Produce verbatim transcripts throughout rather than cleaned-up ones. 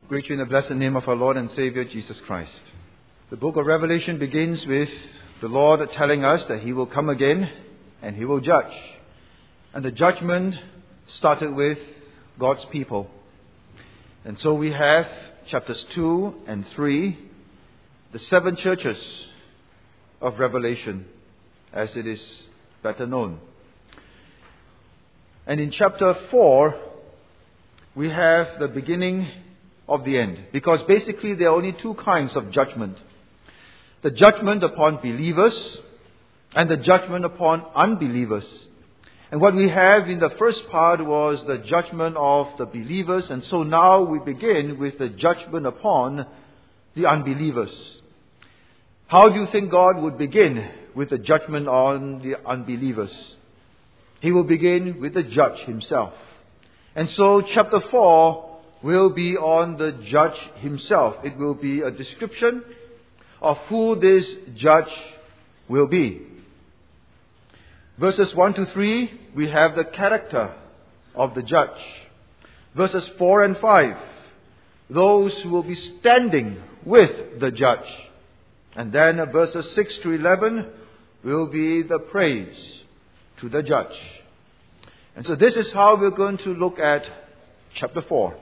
Greet you in the blessed name of our Lord and Savior, Jesus Christ. The book of Revelation begins with the Lord telling us that He will come again and He will judge. And the judgment started with God's people. And so we have chapters two and three, the seven churches of Revelation, as it is better known. And in chapter four, we have the beginning of the end. Because basically there are only two kinds of judgment. The judgment upon believers and the judgment upon unbelievers. And what we have in the first part was the judgment of the believers. And so now we begin with the judgment upon the unbelievers. How do you think God would begin with the judgment on the unbelievers? He will begin with the judge himself. And so chapter four will be on the judge himself. It will be a description of who this judge will be. Verses one to three, we have the character of the judge. Verses four and five, those who will be standing with the judge. And then verses six to eleven will be the praise to the judge. And so this is how we're going to look at chapter four.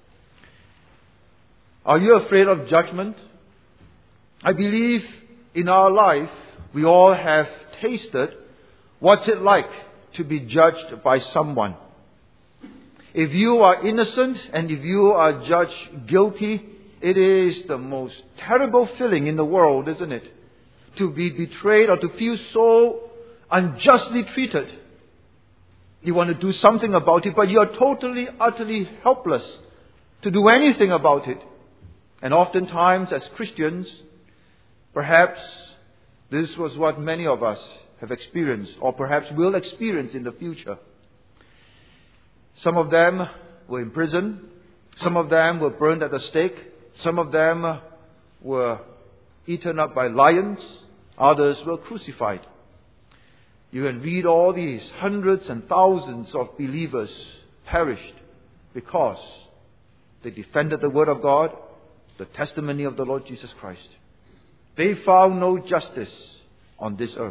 Are you afraid of judgment? I believe in our life we all have tasted what's it like to be judged by someone. If you are innocent and if you are judged guilty, it is the most terrible feeling in the world, isn't it? To be betrayed or to feel so unjustly treated. You want to do something about it, but you are totally, utterly helpless to do anything about it. And oftentimes as Christians, perhaps this was what many of us have experienced or perhaps will experience in the future. Some of them were in prison. Some of them were burned at the stake. Some of them were eaten up by lions. Others were crucified. You can read all these. Hundreds and thousands of believers perished because they defended the Word of God, the testimony of the Lord Jesus Christ. They found no justice on this earth.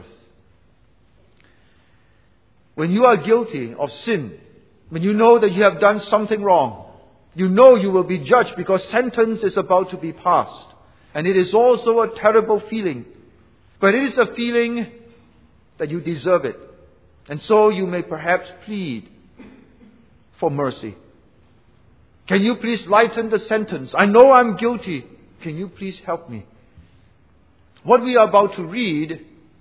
When you are guilty of sin, when you know that you have done something wrong, you know you will be judged because sentence is about to be passed. And it is also a terrible feeling. But it is a feeling that you deserve it. And so you may perhaps plead for mercy. Can you please lighten the sentence? I know I'm guilty. Can you please help me? What we are about to read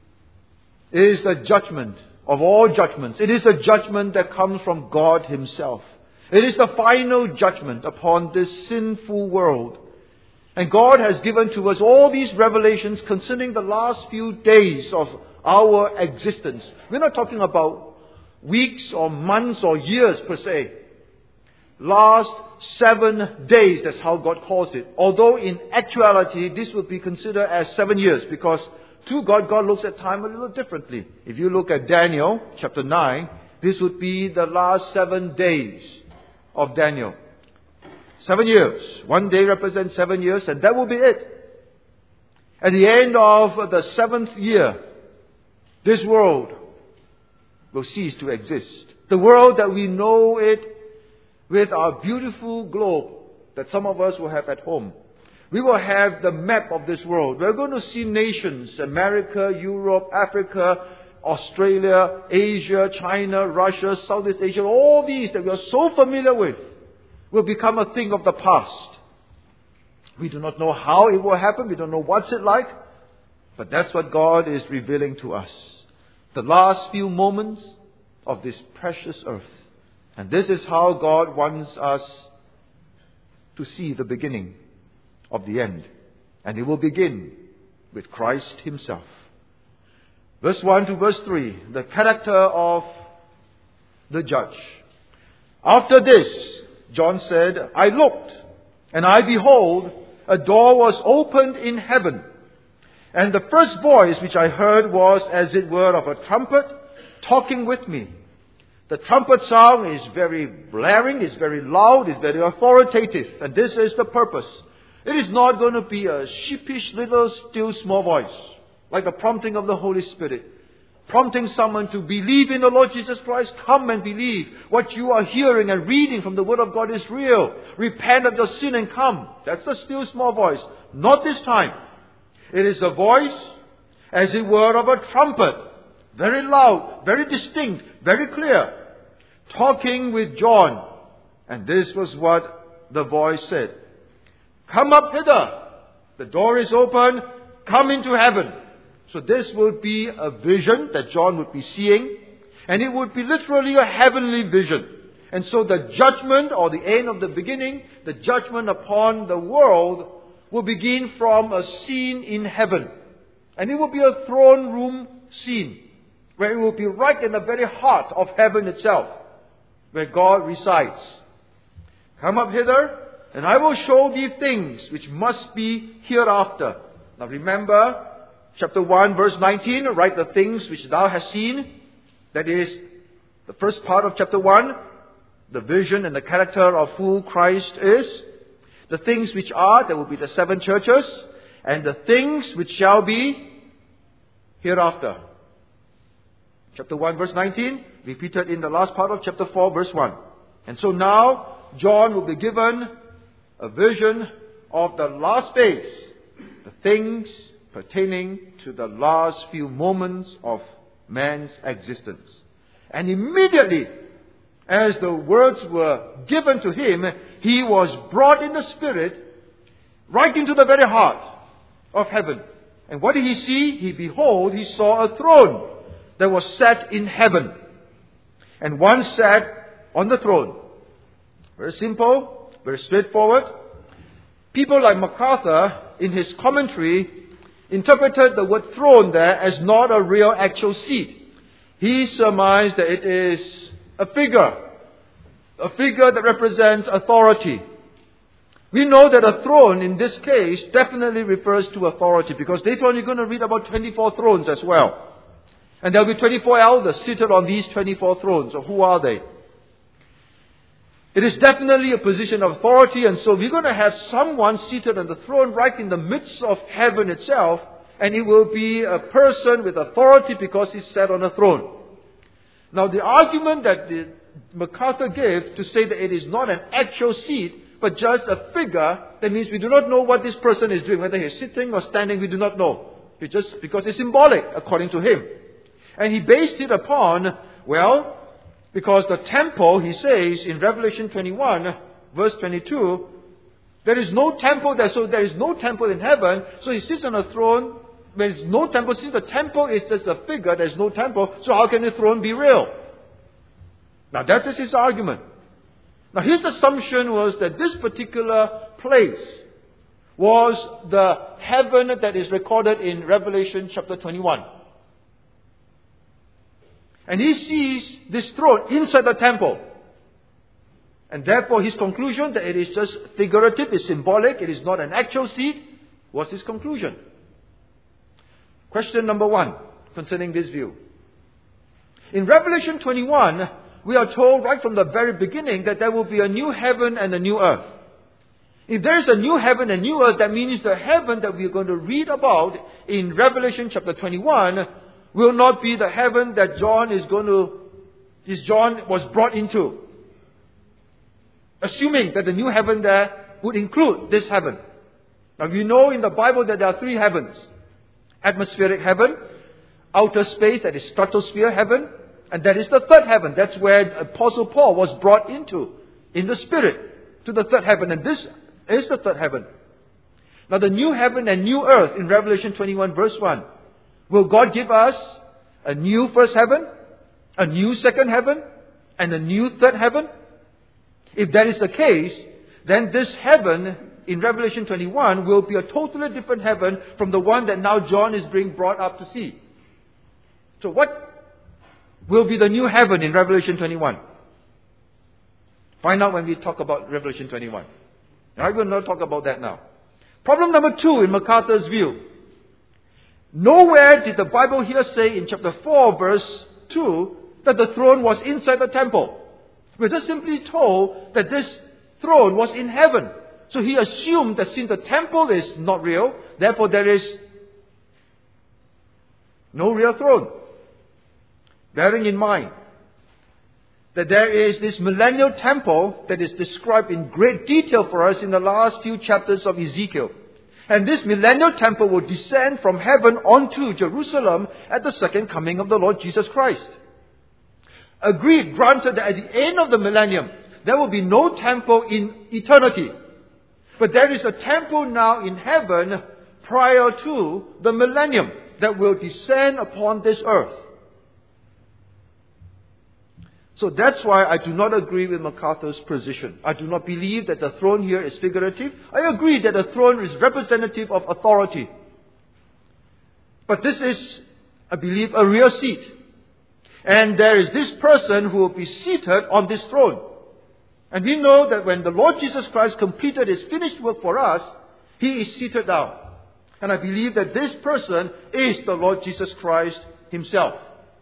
is the judgment of all judgments. It is the judgment that comes from God Himself. It is the final judgment upon this sinful world. And God has given to us all these revelations concerning the last few days of our existence. We're not talking about weeks or months or years per se. Last seven days, that's how God calls it. Although in actuality, this would be considered as seven years because to God, God looks at time a little differently. If you look at Daniel chapter nine, this would be the last seven days of Daniel. Seven years. One day represents seven years and that will be it. At the end of the seventh year, this world will cease to exist. The world that we know it with our beautiful globe that some of us will have at home. We will have the map of this world. We're going to see nations, America, Europe, Africa, Australia, Asia, China, Russia, Southeast Asia. All these that we are so familiar with will become a thing of the past. We do not know how it will happen. We don't know what's it like. But that's what God is revealing to us. The last few moments of this precious earth. And this is how God wants us to see the beginning of the end. And it will begin with Christ Himself. Verse one to verse three, the character of the judge. After this, John said, I looked, and I behold, a door was opened in heaven. And the first voice which I heard was as it were of a trumpet talking with me. The trumpet sound is very blaring, it's very loud, it's very authoritative. And this is the purpose. It is not going to be a sheepish little still small voice, like the prompting of the Holy Spirit, prompting someone to believe in the Lord Jesus Christ. Come and believe. What you are hearing and reading from the Word of God is real. Repent of your sin and come. That's the still small voice. Not this time. It is a voice, as it were, of a trumpet. Very loud, very distinct, very clear. Talking with John. And this was what the voice said. Come up hither. The door is open. Come into heaven. So this would be a vision that John would be seeing. And it would be literally a heavenly vision. And so the judgment, or the end of the beginning, the judgment upon the world will begin from a scene in heaven. And it will be a throne room scene, where it will be right in the very heart of heaven itself, where God resides. Come up hither, and I will show thee things which must be hereafter. Now remember, chapter one, verse nineteen, write the things which thou hast seen. That is, the first part of chapter one, the vision and the character of who Christ is. The things which are, there will be the seven churches, and the things which shall be hereafter. Chapter one, verse nineteen, repeated in the last part of chapter four, verse one. And so now, John will be given a vision of the last days, the things pertaining to the last few moments of man's existence. And immediately, as the words were given to him, he was brought in the Spirit right into the very heart of heaven. And what did he see? He behold, he saw a throne that was set in heaven. And one sat on the throne. Very simple, very straightforward. People like MacArthur, in his commentary, interpreted the word throne there as not a real actual seat. He surmised that it is a figure. A figure that represents authority. We know that a throne in this case definitely refers to authority, because later on you're going to read about twenty-four thrones as well. And there will be twenty-four elders seated on these twenty-four thrones. So who are they? It is definitely a position of authority, and so we're going to have someone seated on the throne right in the midst of heaven itself, and it will be a person with authority because he's sat on a throne. Now the argument that the MacArthur gave to say that it is not an actual seat, but just a figure, that means we do not know what this person is doing, whether he's sitting or standing, we do not know. It's just because it's symbolic, according to him. And he based it upon, well, because the temple, he says in Revelation twenty-one, verse twenty-two, there is no temple there, so there is no temple in heaven, so he sits on a throne. There is no temple. Since the temple is just a figure, there is no temple, so how can the throne be real? Now that is his argument. Now his assumption was that this particular place was the heaven that is recorded in Revelation chapter twenty-one. And he sees this throne inside the temple. And therefore his conclusion that it is just figurative, it's symbolic, it is not an actual seat, was his conclusion. Question number one concerning this view. In Revelation twenty-one, we are told right from the very beginning that there will be a new heaven and a new earth. If there is a new heaven and new earth, that means the heaven that we are going to read about in Revelation chapter twenty-one will not be the heaven that John is going to, this John was brought into. Assuming that the new heaven there would include this heaven. Now we know in the Bible that there are three heavens. Atmospheric heaven, outer space, that is stratosphere heaven, and that is the third heaven. That's where Apostle Paul was brought into, in the Spirit, to the third heaven. And this is the third heaven. Now the new heaven and new earth in Revelation twenty-one verse one. Will God give us a new first heaven, a new second heaven, and a new third heaven? If that is the case, then this heaven in Revelation twenty-one will be a totally different heaven from the one that now John is being brought up to see. So what will be the new heaven in Revelation twenty-one? Find out when we talk about Revelation twenty-one. I will not talk about that now. Problem number two in MacArthur's view. Nowhere did the Bible here say in chapter four verse two that the throne was inside the temple. We're just simply told that this throne was in heaven. So he assumed that since the temple is not real, therefore there is no real throne. Bearing in mind that there is this millennial temple that is described in great detail for us in the last few chapters of Ezekiel. And this millennial temple will descend from heaven onto Jerusalem at the second coming of the Lord Jesus Christ. Agreed, granted that at the end of the millennium, there will be no temple in eternity. But there is a temple now in heaven prior to the millennium that will descend upon this earth. So that's why I do not agree with MacArthur's position. I do not believe that the throne here is figurative. I agree that the throne is representative of authority. But this is, I believe, a real seat. And there is this person who will be seated on this throne. And we know that when the Lord Jesus Christ completed His finished work for us, He is seated down. And I believe that this person is the Lord Jesus Christ Himself.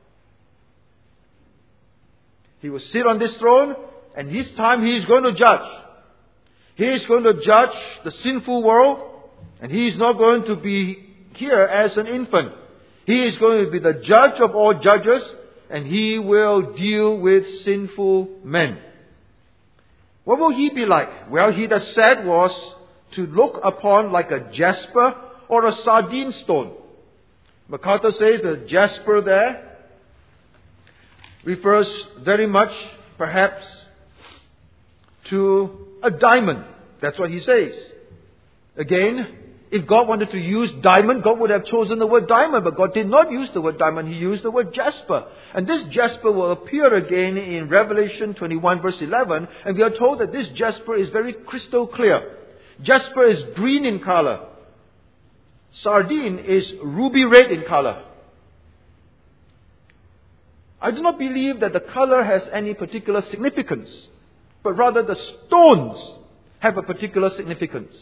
He will sit on this throne, and this time He is going to judge. He is going to judge the sinful world, and He is not going to be here as an infant. He is going to be the judge of all judges, and He will deal with sinful men. What will He be like? Well, He that said was to look upon like a jasper or a sardine stone. MacArthur says the jasper there refers very much, perhaps, to a diamond. That's what he says. Again, if God wanted to use diamond, God would have chosen the word diamond, but God did not use the word diamond. He used the word jasper. And this jasper will appear again in Revelation twenty-one verse eleven, and we are told that this jasper is very crystal clear. Jasper is green in color. Sardine is ruby red in color. I do not believe that the color has any particular significance, but rather the stones have a particular significance.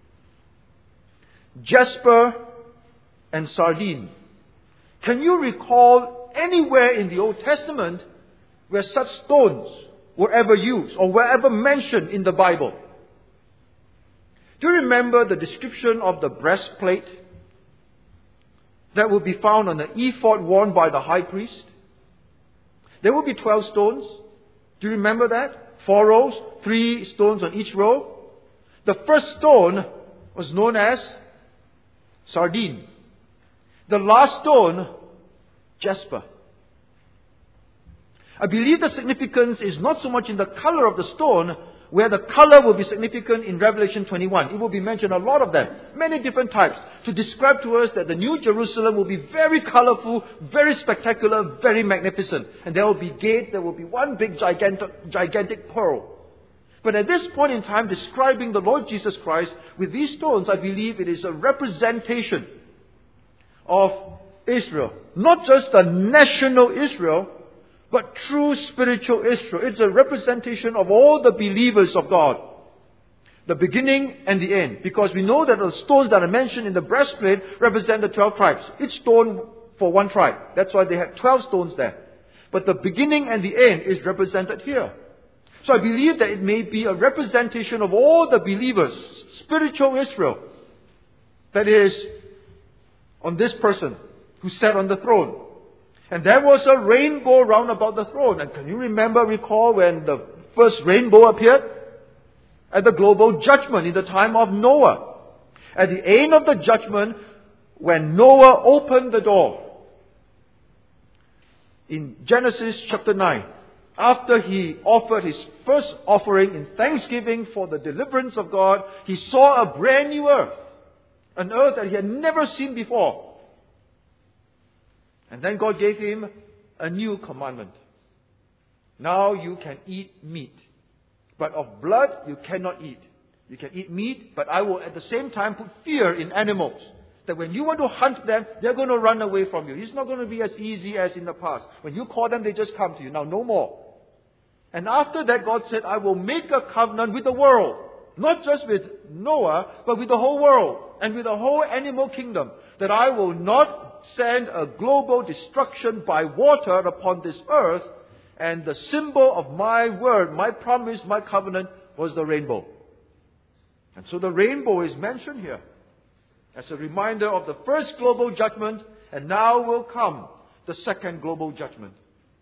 Jasper and sardine. Can you recall anywhere in the Old Testament where such stones were ever used or were ever mentioned in the Bible? Do you remember the description of the breastplate that will be found on the ephod worn by the high priest? There will be twelve stones. Do you remember that? Four rows, three stones on each row. The first stone was known as sardine. The last stone, jasper. I believe the significance is not so much in the color of the stone, where the color will be significant in Revelation twenty-one. It will be mentioned a lot of them, many different types, to describe to us that the New Jerusalem will be very colorful, very spectacular, very magnificent. And there will be gates, there will be one big gigantic, gigantic pearl. But at this point in time, describing the Lord Jesus Christ with these stones, I believe it is a representation of Israel. Not just the national Israel, but true spiritual Israel. It's a representation of all the believers of God. The beginning and the end. Because we know that the stones that are mentioned in the breastplate represent the twelve tribes. Each stone for one tribe. That's why they have twelve stones there. But the beginning and the end is represented here. So I believe that it may be a representation of all the believers, spiritual Israel, that is on this person who sat on the throne. And there was a rainbow round about the throne. And can you remember, recall when the first rainbow appeared? At the global judgment in the time of Noah. At the end of the judgment, when Noah opened the door. In Genesis chapter nine, after he offered his first offering in thanksgiving for the deliverance of God, he saw a brand new earth. An earth that he had never seen before. And then God gave him a new commandment. Now you can eat meat, but of blood you cannot eat. You can eat meat, but I will at the same time put fear in animals. That when you want to hunt them, they're going to run away from you. It's not going to be as easy as in the past. When you call them, they just come to you. Now no more. And after that, God said, I will make a covenant with the world. Not just with Noah, but with the whole world and with the whole animal kingdom. That I will not send a global destruction by water upon this earth, and the symbol of my word, my promise, my covenant was the rainbow. And so the rainbow is mentioned here as a reminder of the first global judgment, and now will come the second global judgment.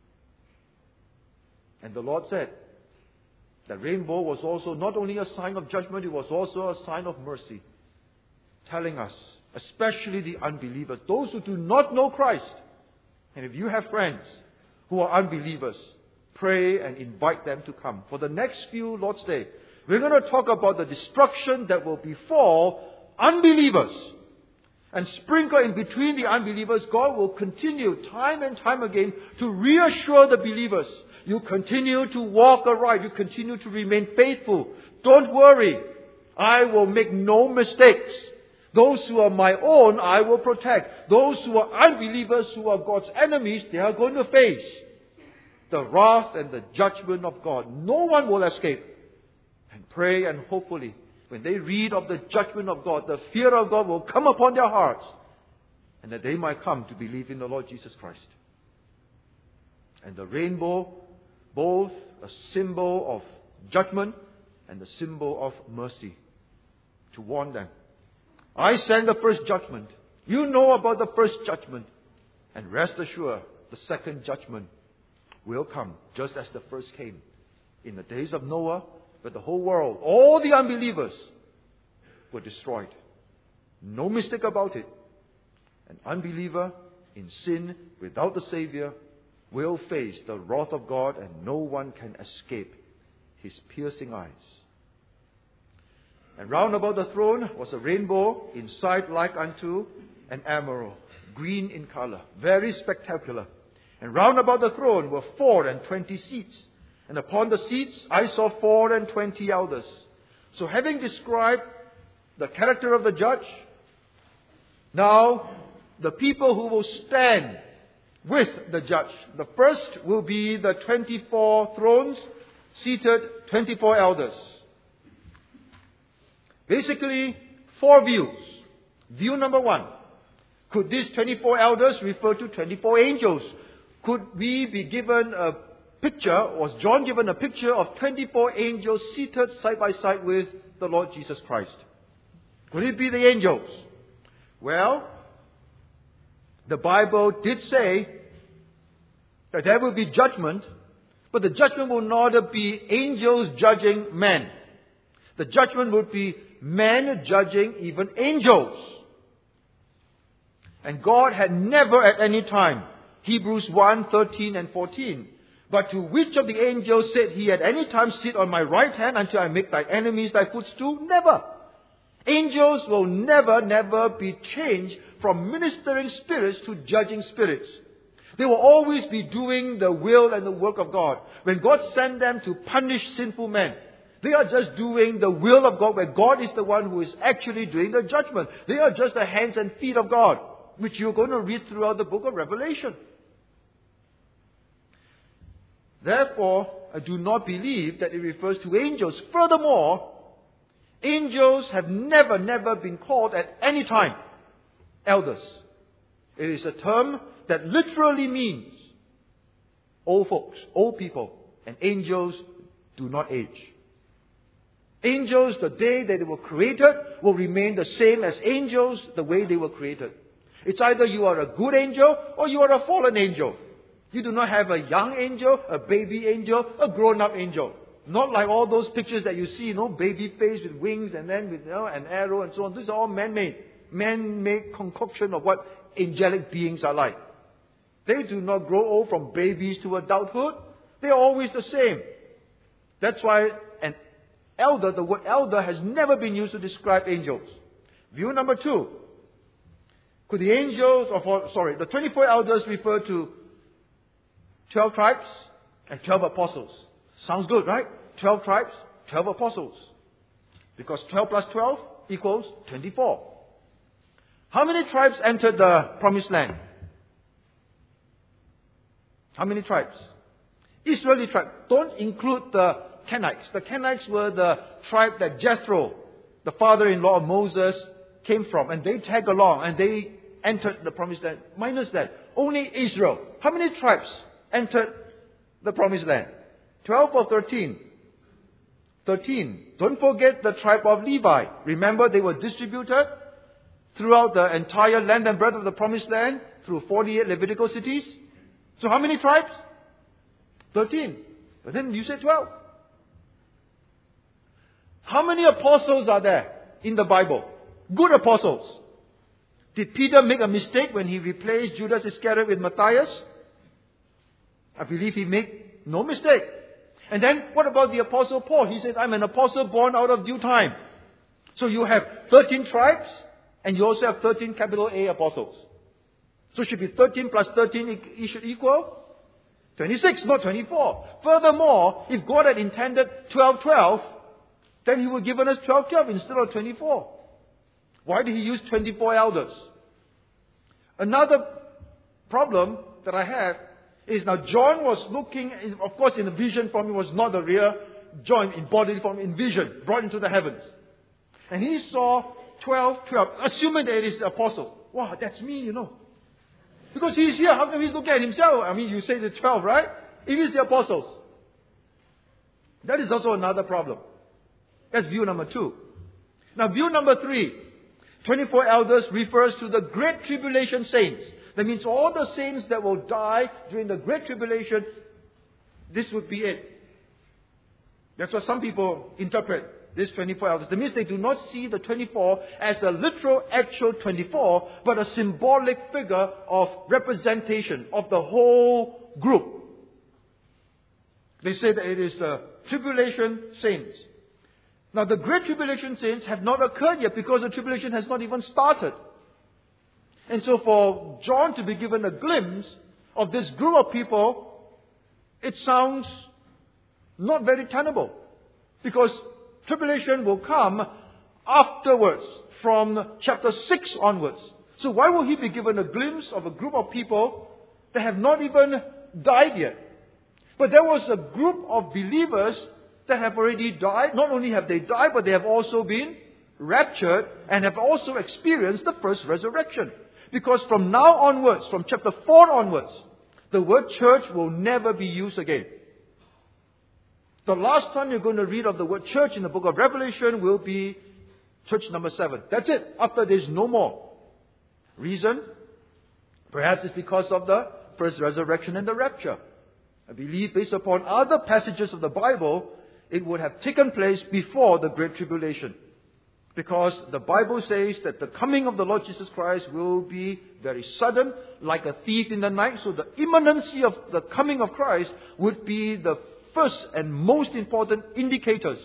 And the Lord said that rainbow was also not only a sign of judgment, it was also a sign of mercy, telling us, especially the unbelievers, those who do not know Christ. And if you have friends who are unbelievers, pray and invite them to come. For the next few Lord's Day, we're going to talk about the destruction that will befall unbelievers. And sprinkle in between the unbelievers, God will continue time and time again to reassure the believers. You continue to walk aright. You continue to remain faithful. Don't worry. I will make no mistakes. Those who are my own, I will protect. Those who are unbelievers, who are God's enemies, they are going to face the wrath and the judgment of God. No one will escape. And pray, and hopefully, when they read of the judgment of God, the fear of God will come upon their hearts, and that they might come to believe in the Lord Jesus Christ. And the rainbow, both a symbol of judgment and the symbol of mercy, to warn them. I send the first judgment. You know about the first judgment. And rest assured, the second judgment will come just as the first came. In the days of Noah, but the whole world, all the unbelievers were destroyed. No mistake about it. An unbeliever in sin without the Savior will face the wrath of God, and no one can escape His piercing eyes. And round about the throne was a rainbow, in sight like unto an emerald, green in color, very spectacular. And round about the throne were four and twenty seats. And upon the seats I saw four and twenty elders. So having described the character of the judge, now the people who will stand with the judge. The first will be the twenty-four thrones, seated twenty-four elders. Basically, four views. View number one. Could these twenty-four elders refer to twenty-four angels? Could we be given a picture, was John given a picture of twenty-four angels seated side by side with the Lord Jesus Christ? Could it be the angels? Well, the Bible did say that there will be judgment, but the judgment will not be angels judging men. The judgment would be men judging even angels. And God had never at any time, Hebrews one, thirteen and fourteen, but to which of the angels said He at any time, sit on my right hand until I make thy enemies thy footstool? Never. Angels will never, never be changed from ministering spirits to judging spirits. They will always be doing the will and the work of God. When God sent them to punish sinful men, they are just doing the will of God, where God is the one who is actually doing the judgment. They are just the hands and feet of God, which you're going to read throughout the book of Revelation. Therefore, I do not believe that it refers to angels. Furthermore, angels have never, never been called at any time elders. It is a term that literally means old folks, old people, and angels do not age. Angels, the day that they were created, will remain the same as angels the way they were created. It's either you are a good angel or you are a fallen angel. You do not have a young angel, a baby angel, a grown-up angel. Not like all those pictures that you see, you know, baby face with wings and then with, you know, an arrow and so on. These are all man-made. Man-made concoction of what angelic beings are like. They do not grow old from babies to adulthood. They are always the same. That's why an elder, the word elder, has never been used to describe angels. View number two. Could the angels, or sorry, the twenty-four elders refer to twelve tribes and twelve apostles? Sounds good, right? twelve tribes, twelve apostles. Because twelve plus twelve equals twenty-four. How many tribes entered the promised land? How many tribes? Israeli tribe. Don't include the Kenites. The Kenites were the tribe that Jethro, the father-in-law of Moses, came from. And they tag along and they entered the promised land? Minus that. Only Israel. How many tribes entered the promised land? Twelve or thirteen? Thirteen. Don't forget the tribe of Levi. Remember, they were distributed throughout the entire land and breadth of the promised land through forty-eight Levitical cities. So how many tribes? Thirteen. But then you said twelve. How many apostles are there in the Bible? Good apostles. Did Peter make a mistake when he replaced Judas Iscariot with Matthias? I believe he made no mistake. And then what about the apostle Paul? He said, I'm an apostle born out of due time. So you have thirteen tribes and you also have thirteen capital A apostles. So it should be thirteen plus thirteen, it should equal twenty-six, not twenty-four. Furthermore, if God had intended twelve twelve, then He would have given us twelve twelve instead of twenty-four. Why did He use twenty-four elders? Another problem that I have is now John was looking, of course in the vision form, he was not the real John in bodily form, in vision, brought into the heavens. And he saw twelve twelve, assuming that it is the apostles. Wow, that's me, you know. Because he's here, how come he's looking at himself? I mean, you say the twelve, right? It is the apostles. That is also another problem. That's view number two. Now, view number three. twenty-four elders refers to the Great Tribulation saints. That means all the saints that will die during the Great Tribulation, this would be it. That's what some people interpret, this twenty-four elders. That means they do not see the twenty-four as a literal, actual twenty-four, but a symbolic figure of representation of the whole group. They say that it is the tribulation saints. Now, the Great Tribulation saints have not occurred yet because the tribulation has not even started. And so for John to be given a glimpse of this group of people, it sounds not very tenable. Because tribulation will come afterwards, from chapter six onwards. So why will he be given a glimpse of a group of people that have not even died yet? But there was a group of believers that have already died. Not only have they died, but they have also been raptured and have also experienced the first resurrection. Because from now onwards, from chapter four onwards, the word church will never be used again. The last time you're going to read of the word church in the book of Revelation will be church number seven. That's it. After there's no more. Reason? Perhaps it's because of the first resurrection and the rapture. I believe based upon other passages of the Bible, it would have taken place before the Great Tribulation. Because the Bible says that the coming of the Lord Jesus Christ will be very sudden, like a thief in the night. So the imminency of the coming of Christ would be the first and most important indicators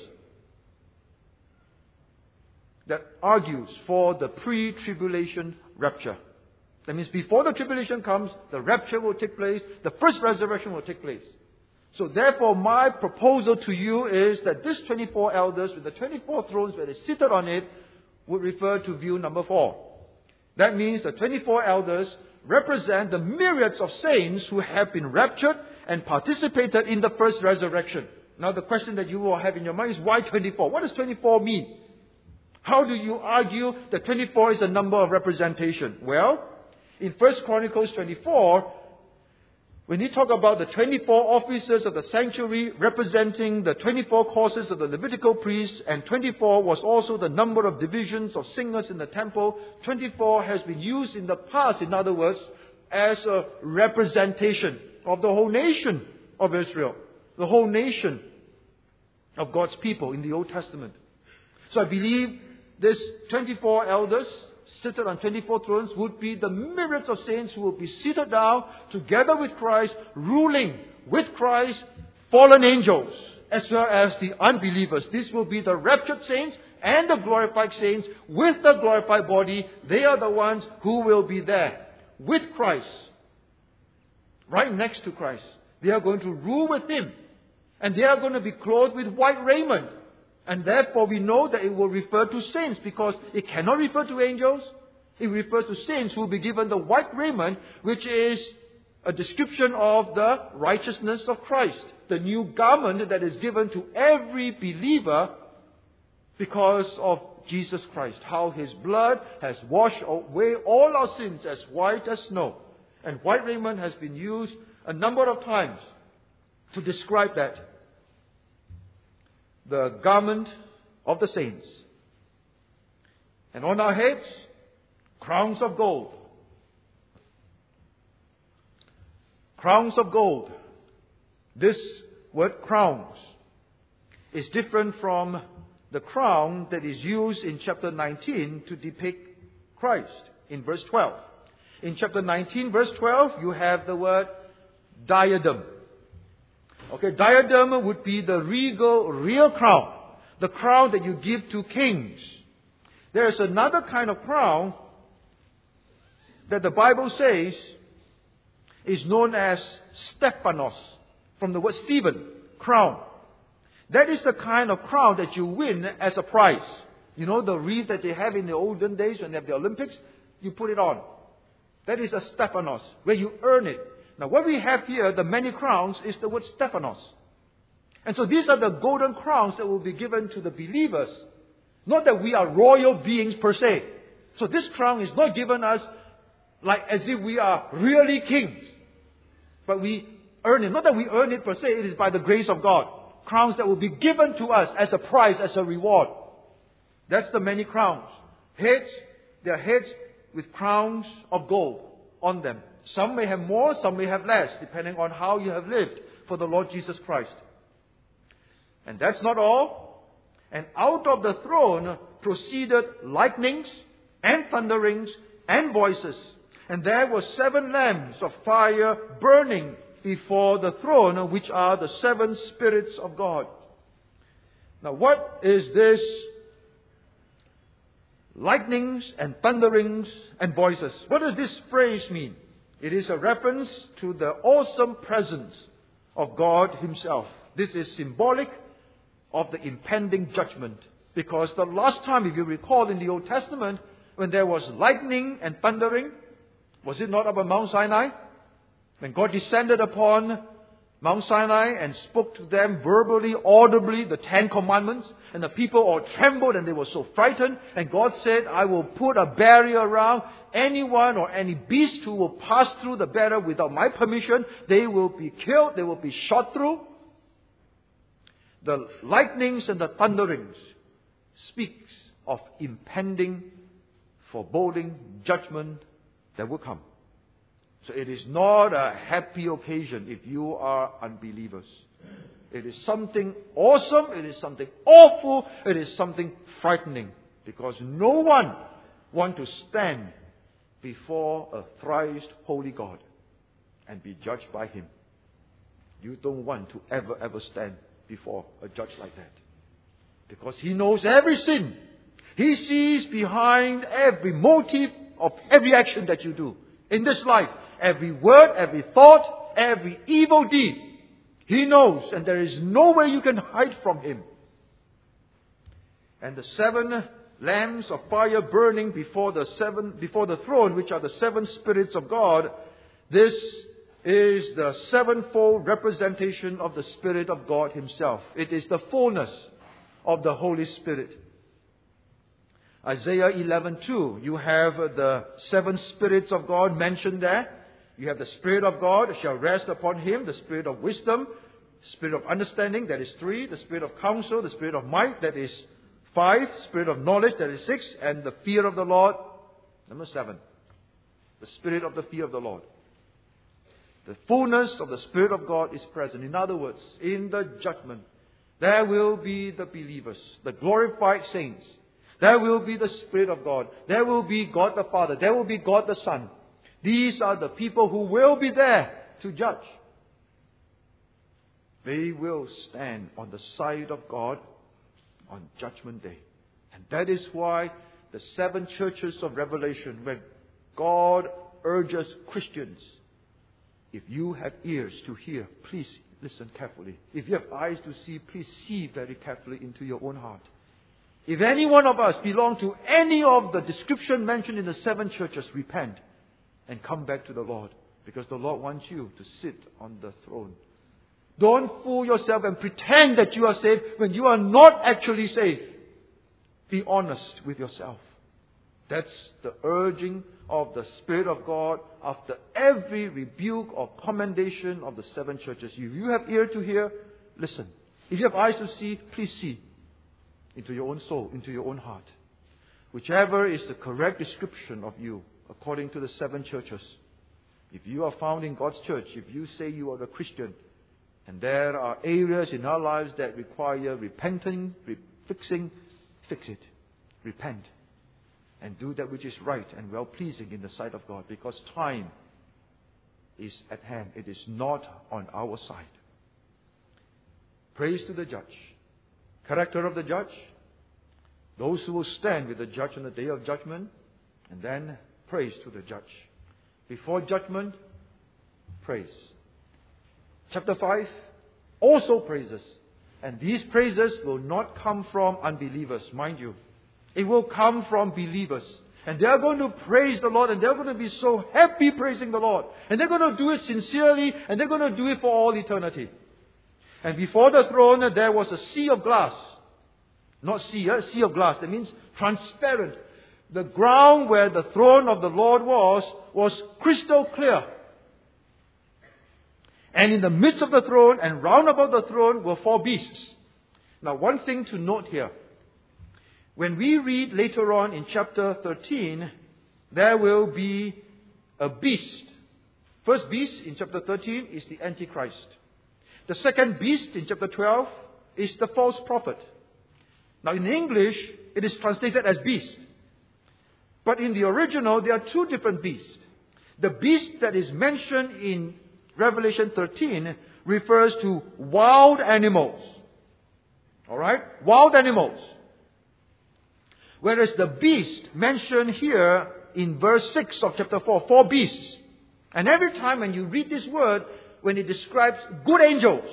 that argues for the pre-tribulation rapture. That means before the tribulation comes, the rapture will take place, the first resurrection will take place. So therefore, my proposal to you is that this twenty-four elders with the twenty-four thrones where they seated on it would refer to view number four. That means the twenty-four elders represent the myriads of saints who have been raptured and participated in the first resurrection. Now the question that you will have in your mind is, why twenty-four? What does twenty-four mean? How do you argue that twenty-four is a number of representation? Well, in First Chronicles twenty-four, when you talk about the twenty-four officers of the sanctuary representing the twenty-four courses of the Levitical priests, and twenty-four was also the number of divisions of singers in the temple, twenty-four has been used in the past, in other words, as a representation of the whole nation of Israel, the whole nation of God's people in the Old Testament. So I believe this twenty-four elders seated on twenty-four thrones would be the myriads of saints who will be seated down together with Christ, ruling with Christ, fallen angels, as well as the unbelievers. This will be the raptured saints and the glorified saints with the glorified body. They are the ones who will be there with Christ, right next to Christ. They are going to rule with Him, and they are going to be clothed with white raiment. And therefore we know that it will refer to saints, because it cannot refer to angels. It refers to saints who will be given the white raiment, which is a description of the righteousness of Christ. The new garment that is given to every believer because of Jesus Christ, how His blood has washed away all our sins as white as snow. And white raiment has been used a number of times to describe that. The garment of the saints. And on our heads, crowns of gold. Crowns of gold. This word crowns is different from the crown that is used in chapter nineteen to depict Christ in verse twelve. In chapter nineteen, verse twelve, you have the word diadem. Okay, diadem would be the regal, real crown. The crown that you give to kings. There is another kind of crown that the Bible says is known as Stephanos, from the word Stephen, crown. That is the kind of crown that you win as a prize. You know the wreath that they have in the olden days when they have the Olympics? You put it on. That is a Stephanos, where you earn it. Now what we have here, the many crowns, is the word Stephanos. And so these are the golden crowns that will be given to the believers. Not that we are royal beings per se. So this crown is not given us like as if we are really kings. But we earn it. Not that we earn it per se, it is by the grace of God. Crowns that will be given to us as a prize, as a reward. That's the many crowns. Heads, they are heads with crowns of gold on them. Some may have more, some may have less, depending on how you have lived for the Lord Jesus Christ. And that's not all. And out of the throne proceeded lightnings and thunderings and voices. And there were seven lamps of fire burning before the throne, which are the seven spirits of God. Now what is this lightnings and thunderings and voices? What does this phrase mean? It is a reference to the awesome presence of God Himself. This is symbolic of the impending judgment. Because the last time, if you recall in the Old Testament, when there was lightning and thundering, was it not upon Mount Sinai? When God descended upon Mount Sinai and spoke to them verbally, audibly, the Ten Commandments, and the people all trembled and they were so frightened. And God said, I will put a barrier around anyone or any beast who will pass through the barrier without my permission. They will be killed, they will be shot through. The lightnings and the thunderings speaks of impending, foreboding judgment that will come. So it is not a happy occasion if you are unbelievers. It is something awesome, it is something awful, it is something frightening. Because no one wants to stand before a thrice holy God and be judged by Him. You don't want to ever, ever stand before a judge like that. Because He knows every sin. He sees behind every motive of every action that you do in this life. Every word, every thought, every evil deed. He knows, and there is no way you can hide from Him. And the seven lamps of fire burning before the seven before the throne, which are the seven spirits of God, this is the sevenfold representation of the Spirit of God Himself. It is the fullness of the Holy Spirit. Isaiah eleven two, you have the seven spirits of God mentioned there. You have the Spirit of God shall rest upon Him, the Spirit of wisdom, Spirit of understanding, that is three, the Spirit of counsel, the Spirit of might, that is five, Spirit of knowledge, that is six, and the fear of the Lord, number seven. The Spirit of the fear of the Lord. The fullness of the Spirit of God is present. In other words, in the judgment, there will be the believers, the glorified saints. There will be the Spirit of God. There will be God the Father. There will be God the Son. These are the people who will be there to judge. They will stand on the side of God on Judgment Day. And that is why the seven churches of Revelation, where God urges Christians, if you have ears to hear, please listen carefully. If you have eyes to see, please see very carefully into your own heart. If any one of us belong to any of the description mentioned in the seven churches, repent and come back to the Lord. Because the Lord wants you to sit on the throne. Don't fool yourself and pretend that you are saved when you are not actually saved. Be honest with yourself. That's the urging of the Spirit of God after every rebuke or commendation of the seven churches. If you have ear to hear, listen. If you have eyes to see, please see into your own soul, into your own heart. Whichever is the correct description of you, according to the seven churches. If you are found in God's church, if you say you are a Christian, and there are areas in our lives that require repenting, re- fixing, fix it. Repent. And do that which is right and well-pleasing in the sight of God. Because time is at hand. It is not on our side. Praise to the judge. Character of the judge. Those who will stand with the judge on the day of judgment. And then praise to the judge. Before judgment, praise. Chapter five, also praises. And these praises will not come from unbelievers, mind you. It will come from believers. And they are going to praise the Lord, and they're going to be so happy praising the Lord. And they're going to do it sincerely, and they're going to do it for all eternity. And before the throne, there was a sea of glass. Not sea, a sea of glass. That means transparent. The ground where the throne of the Lord was, was crystal clear. And in the midst of the throne and round about the throne were four beasts. Now, one thing to note here. When we read later on in chapter thirteen, there will be a beast. First beast in chapter thirteen is the Antichrist. The second beast in chapter twelve is the false prophet. Now, in English, it is translated as beast. But in the original, there are two different beasts. The beast that is mentioned in Revelation thirteen refers to wild animals. Alright? Wild animals. Whereas the beast mentioned here in verse six of chapter four, four beasts. And every time when you read this word, when it describes good angels,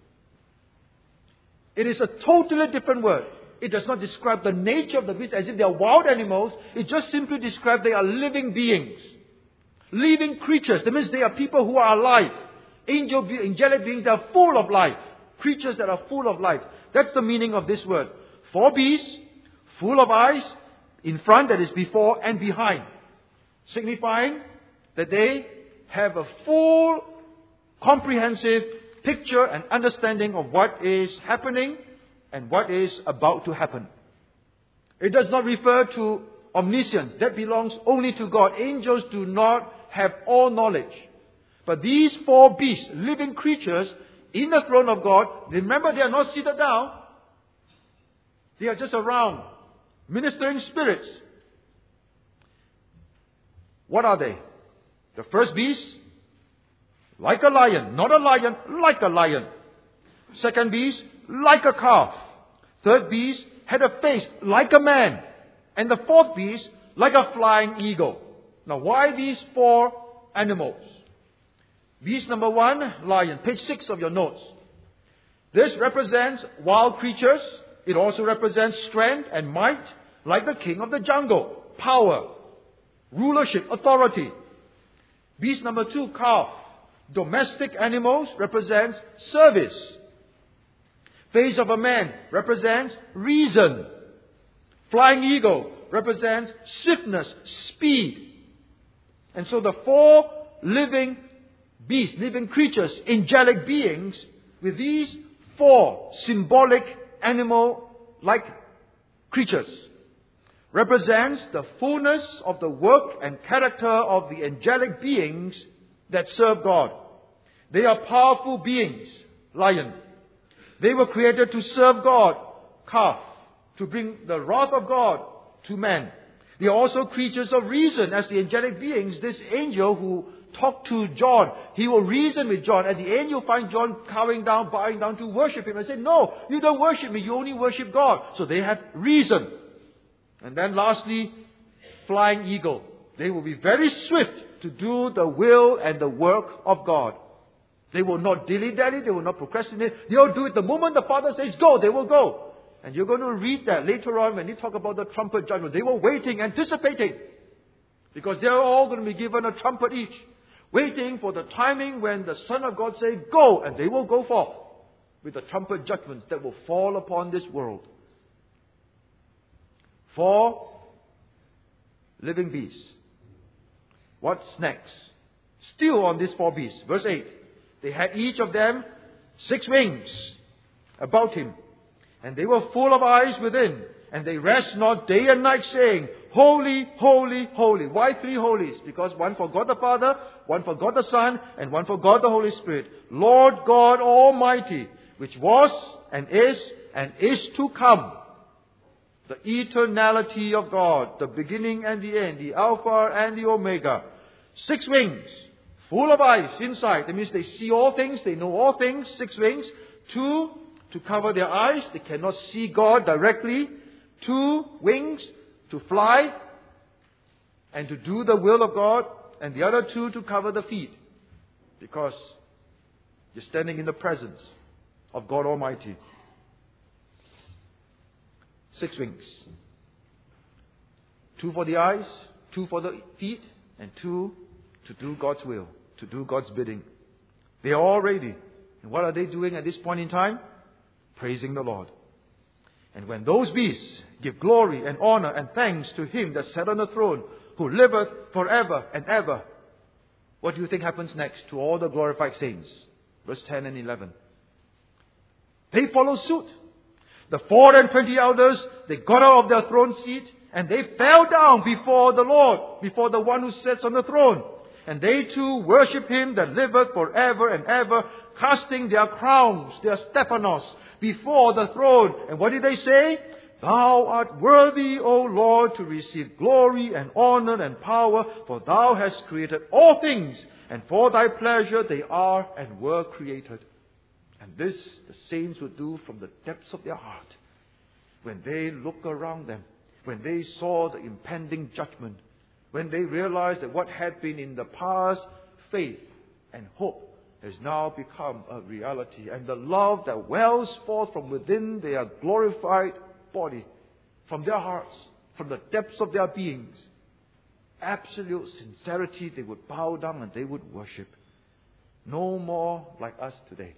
it is a totally different word. It does not describe the nature of the beast as if they are wild animals. It just simply describes they are living beings. Living creatures. That means they are people who are alive. Angel, angelic beings that are full of life. Creatures that are full of life. That's the meaning of this word. Four beasts, full of eyes, in front, that is before, and behind. Signifying that they have a full, comprehensive picture and understanding of what is happening and what is about to happen. It does not refer to omniscience. That belongs only to God. Angels do not have all knowledge. But these four beasts, living creatures in the throne of God, remember they are not seated down. They are just around, ministering spirits. What are they? The first beast, like a lion. Not a lion, like a lion. Second beast, like a calf. Third beast had a face like a man. And the fourth beast, like a flying eagle. Now, why these four animals? Beast number one, lion. Page six of your notes. This represents wild creatures. It also represents strength and might, like the king of the jungle. Power, rulership, authority. Beast number two, calf. Domestic animals represents service. Face of a man represents reason. Flying eagle represents swiftness, speed. And so the four living beasts, living creatures, angelic beings, with these four symbolic animal-like creatures, represents the fullness of the work and character of the angelic beings that serve God. They are powerful beings, lion. They were created to serve God, calf, to bring the wrath of God to man. They are also creatures of reason as the angelic beings. This angel who talked to John, he will reason with John. At the end, you'll find John bowing down, bowing down to worship him and say, no, you don't worship me, you only worship God. So they have reason. And then lastly, flying eagle. They will be very swift to do the will and the work of God. They will not dilly-dally, they will not procrastinate. They will do it the moment the Father says go, they will go. And you're going to read that later on when you talk about the trumpet judgment. They were waiting, anticipating. Because they're all going to be given a trumpet each. Waiting for the timing when the Son of God says go, and they will go forth with the trumpet judgments that will fall upon this world. four living beasts. What's next? Still on these four beasts. Verse eight. They had each of them six wings about him, and they were full of eyes within, and they rest not day and night, saying, Holy, holy, holy. Why three holies? Because one for God the Father, one for God the Son, and one for God the Holy Spirit. Lord God Almighty, which was and is and is to come. The eternality of God, the beginning and the end, the Alpha and the Omega. Six wings, full of eyes inside. That means they see all things, they know all things. Six wings. Two, to cover their eyes. They cannot see God directly. Two wings, to fly and to do the will of God. And the other two, to cover the feet. Because you're standing in the presence of God Almighty. Six wings. Two for the eyes, two for the feet, and two to do God's will, to do God's bidding. They are all ready. And what are they doing at this point in time? Praising the Lord. And when those beasts give glory and honor and thanks to Him that sat on the throne, who liveth forever and ever, what do you think happens next to all the glorified saints? Verse ten and eleven. They follow suit. The four and twenty elders, they got out of their throne seat and they fell down before the Lord, before the one who sits on the throne. And they too worship Him that liveth forever and ever, casting their crowns, their Stephanos, before the throne. And what did they say? Thou art worthy, O Lord, to receive glory and honor and power, for Thou hast created all things, and for Thy pleasure they are and were created. And this the saints would do from the depths of their heart. When they look around them, when they saw the impending judgment, when they realized that what had been in the past, faith and hope, has now become a reality. And the love that wells forth from within their glorified body, from their hearts, from the depths of their beings, absolute sincerity, they would bow down and they would worship. No more like us today.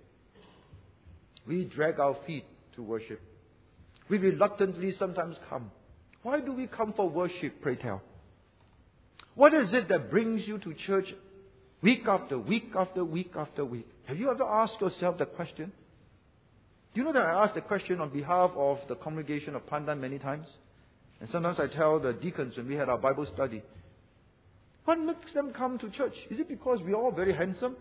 We drag our feet to worship. We reluctantly sometimes come. Why do we come for worship, pray tell? What is it that brings you to church week after week after week after week? Have you ever asked yourself that question? Do you know that I asked the question on behalf of the congregation of Pandan many times? And sometimes I tell the deacons when we had our Bible study, what makes them come to church? Is it because we are all very handsome?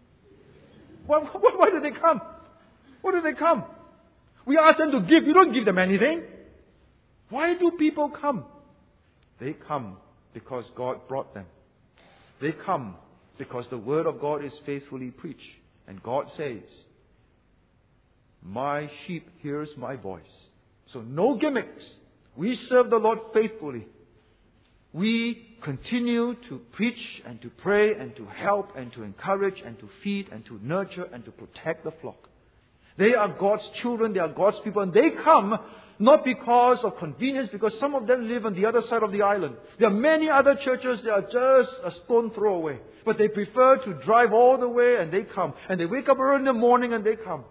Why, why, why do they come? Why do they come? We ask them to give. You don't give them anything. Why do people come? They come because God brought them. They come because the Word of God is faithfully preached. And God says, my sheep hears my voice. So no gimmicks. We serve the Lord faithfully. We continue to preach and to pray and to help and to encourage and to feed and to nurture and to protect the flock. They are God's children, they are God's people, and they come not because of convenience, because some of them live on the other side of the island. There are many other churches that are just a stone throw away. But they prefer to drive all the way and they come. And they wake up early in the morning and they come.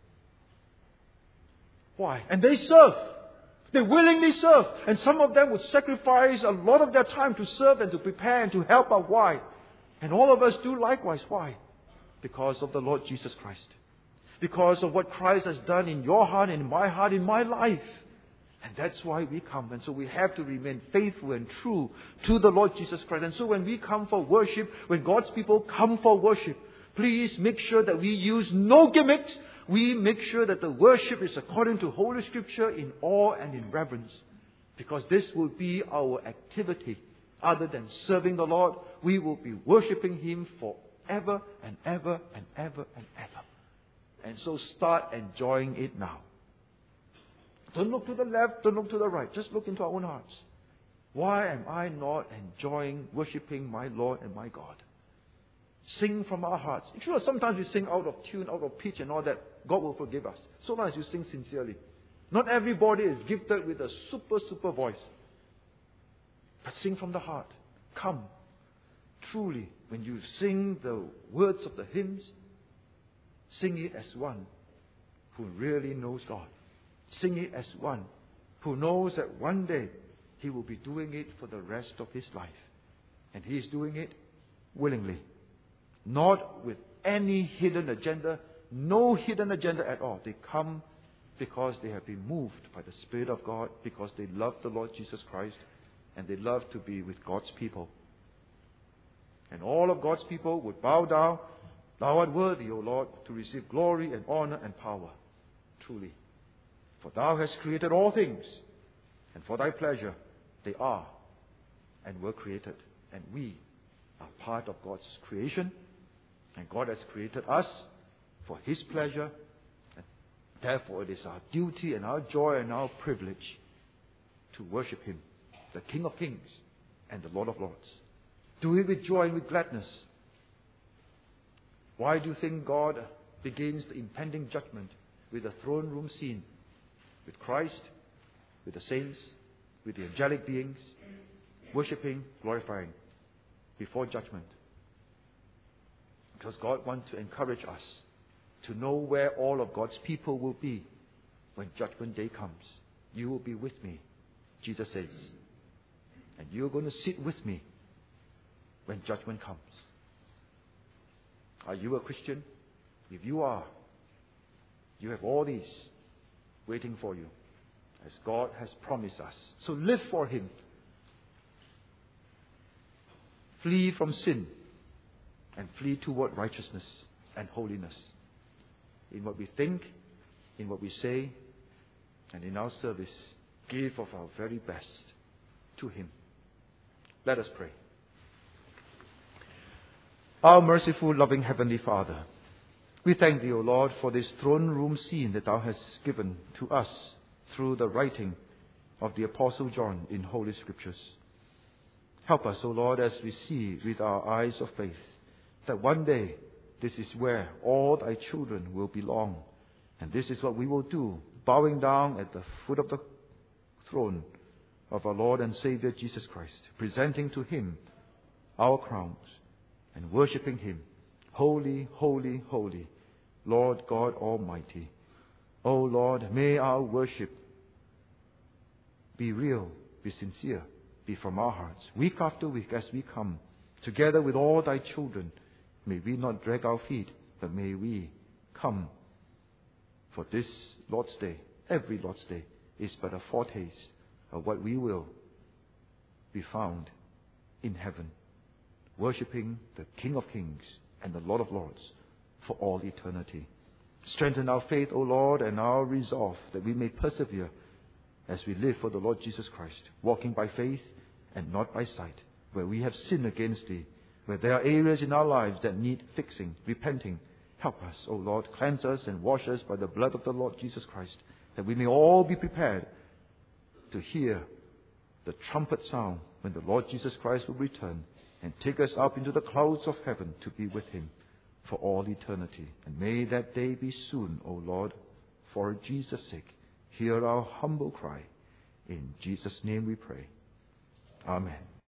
Why? And they serve. They willingly serve. And some of them would sacrifice a lot of their time to serve and to prepare and to help out. Why? And all of us do likewise. Why? Because of the Lord Jesus Christ. Because of what Christ has done in your heart and in my heart, in my life. And that's why we come. And so we have to remain faithful and true to the Lord Jesus Christ. And so when we come for worship, when God's people come for worship, please make sure that we use no gimmicks. We make sure that the worship is according to Holy Scripture in awe and in reverence. Because this will be our activity. Other than serving the Lord, we will be worshiping Him forever and ever and ever and ever. And so start enjoying it now. Don't look to the left, don't look to the right. Just look into our own hearts. Why am I not enjoying worshiping my Lord and my God? Sing from our hearts. Sure, sometimes we sing out of tune, out of pitch and all that. God will forgive us. So long as you sing sincerely. Not everybody is gifted with a super, super voice. But sing from the heart. Come. Truly, when you sing the words of the hymns, sing it as one who really knows God. Sing it as one who knows that one day he will be doing it for the rest of his life. And he is doing it willingly. Not with any hidden agenda, no hidden agenda at all. They come because they have been moved by the Spirit of God, because they love the Lord Jesus Christ, and they love to be with God's people. And all of God's people would bow down. Thou art worthy, O Lord, to receive glory and honor and power. Truly. For thou hast created all things, and for thy pleasure they are and were created. And we are part of God's creation, and God has created us for his pleasure. And therefore it is our duty and our joy and our privilege to worship him, the King of Kings and the Lord of Lords. Do it with joy and with gladness. Why do you think God begins the impending judgment with a throne room scene? With Christ, with the saints, with the angelic beings, worshipping, glorifying, before judgment. Because God wants to encourage us to know where all of God's people will be when judgment day comes. You will be with me, Jesus says. And you're going to sit with me when judgment comes. Are you a Christian? If you are, you have all these waiting for you, as God has promised us. So live for him. Flee from sin and flee toward righteousness and holiness. In what we think, in what we say, and in our service, give of our very best to him. Let us pray. Our merciful, loving Heavenly Father, we thank thee, O Lord, for this throne room scene that thou hast given to us through the writing of the Apostle John in Holy Scriptures. Help us, O Lord, as we see with our eyes of faith, that one day this is where all thy children will belong. And this is what we will do, bowing down at the foot of the throne of our Lord and Savior Jesus Christ, presenting to him our crowns and worshipping him. Holy, holy, holy, Lord God Almighty. O Lord, may our worship be real, be sincere, be from our hearts. Week after week as we come, together with all thy children, may we not drag our feet, but may we come. For this Lord's Day, every Lord's Day, is but a foretaste of what we will be found in heaven, worshipping the King of Kings and the Lord of Lords for all eternity. Strengthen our faith, O Lord, and our resolve that we may persevere as we live for the Lord Jesus Christ, walking by faith and not by sight, where we have sinned against thee, where there are areas in our lives that need fixing, repenting. Help us, O Lord, cleanse us and wash us by the blood of the Lord Jesus Christ, that we may all be prepared to hear the trumpet sound when the Lord Jesus Christ will return and take us up into the clouds of heaven to be with him for all eternity. And may that day be soon, O Lord, for Jesus' sake. Hear our humble cry. In Jesus' name we pray. Amen.